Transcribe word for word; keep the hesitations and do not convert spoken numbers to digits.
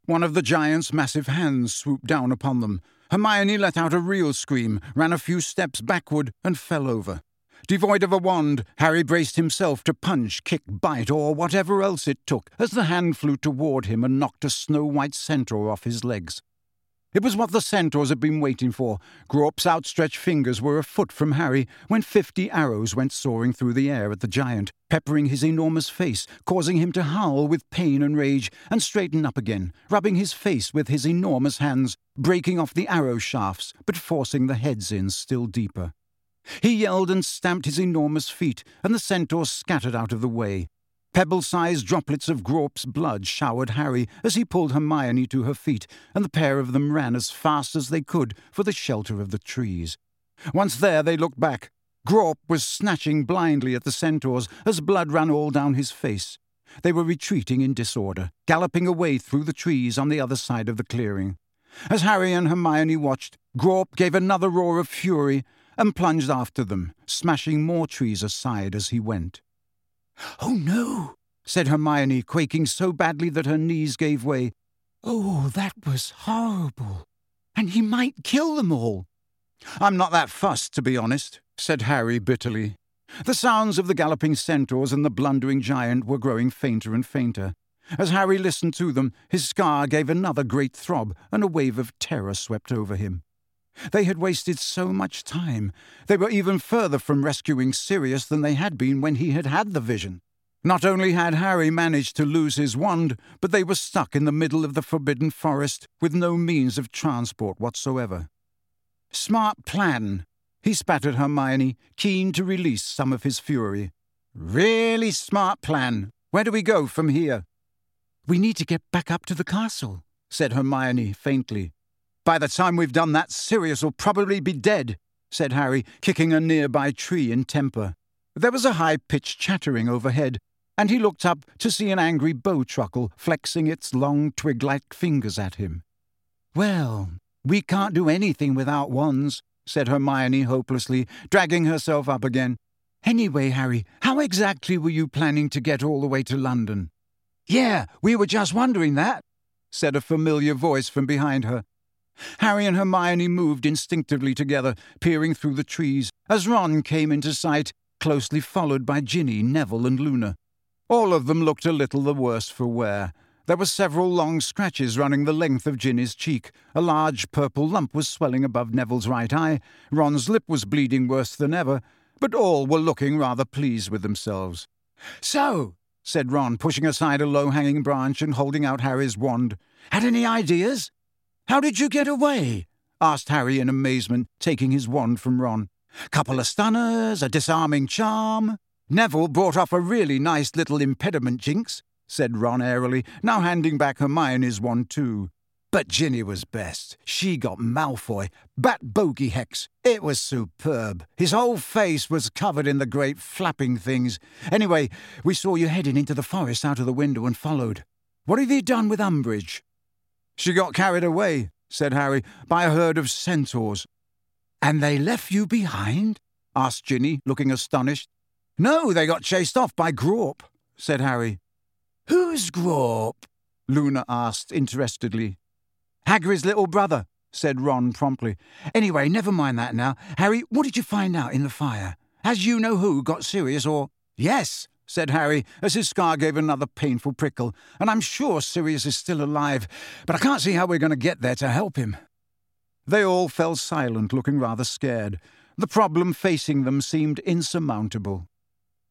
One of the giant's massive hands swooped down upon them. Hermione let out a real scream, ran a few steps backward, and fell over. Devoid of a wand, Harry braced himself to punch, kick, bite, or whatever else it took, as the hand flew toward him and knocked a snow-white centaur off his legs. It was what the centaurs had been waiting for. Grawp's outstretched fingers were a foot from Harry when fifty arrows went soaring through the air at the giant, peppering his enormous face, causing him to howl with pain and rage, and straighten up again, rubbing his face with his enormous hands, breaking off the arrow shafts, but forcing the heads in still deeper. He yelled and stamped his enormous feet, and the centaurs scattered out of the way. Pebble-sized droplets of Grawp's blood showered Harry as he pulled Hermione to her feet, and the pair of them ran as fast as they could for the shelter of the trees. Once there, they looked back. Grawp was snatching blindly at the centaurs as blood ran all down his face. They were retreating in disorder, galloping away through the trees on the other side of the clearing. As Harry and Hermione watched, Grawp gave another roar of fury and plunged after them, smashing more trees aside as he went. "Oh, no," said Hermione, quaking so badly that her knees gave way. "Oh, that was horrible. And he might kill them all." "I'm not that fussed, to be honest," said Harry bitterly. The sounds of the galloping centaurs and the blundering giant were growing fainter and fainter. As Harry listened to them, his scar gave another great throb, and a wave of terror swept over him. They had wasted so much time. They were even further from rescuing Sirius than they had been when he had had the vision. Not only had Harry managed to lose his wand, but they were stuck in the middle of the Forbidden Forest with no means of transport whatsoever. "Smart plan," he spat at Hermione, keen to release some of his fury. "Really smart plan. Where do we go from here?" "We need to get back up to the castle," said Hermione faintly. "By the time we've done that, Sirius will probably be dead," said Harry, kicking a nearby tree in temper. There was a high-pitched chattering overhead, and he looked up to see an angry bowtruckle flexing its long twig-like fingers at him. "Well, we can't do anything without wands," said Hermione hopelessly, dragging herself up again. "Anyway, Harry, how exactly were you planning to get all the way to London?" "Yeah, we were just wondering that," said a familiar voice from behind her. Harry and Hermione moved instinctively together, peering through the trees, as Ron came into sight, closely followed by Ginny, Neville, and Luna. All of them looked a little the worse for wear. There were several long scratches running the length of Ginny's cheek. A large purple lump was swelling above Neville's right eye. Ron's lip was bleeding worse than ever, but all were looking rather pleased with themselves. "So," said Ron, pushing aside a low-hanging branch and holding out Harry's wand, "had any ideas?" "How did you get away?" asked Harry in amazement, taking his wand from Ron. "Couple of stunners, a disarming charm." "Neville brought off a really nice little impediment, Jinx," said Ron airily, now handing back Hermione's wand too. "But Ginny was best. She got Malfoy. Bat bogey hex. It was superb. His whole face was covered in the great flapping things. Anyway, we saw you heading into the forest out of the window and followed. What have you done with Umbridge?" "She got carried away," said Harry, "by a herd of centaurs." "And they left you behind?" asked Ginny, looking astonished. "No, they got chased off by Grawp," said Harry. "Who's Grawp?" Luna asked interestedly. "Hagrid's little brother," said Ron promptly. "Anyway, never mind that now. Harry, what did you find out in the fire? Has you-know-who got Sirius or—" "Yes," said Harry, as his scar gave another painful prickle, "and I'm sure Sirius is still alive, but I can't see how we're going to get there to help him." They all fell silent, looking rather scared. The problem facing them seemed insurmountable.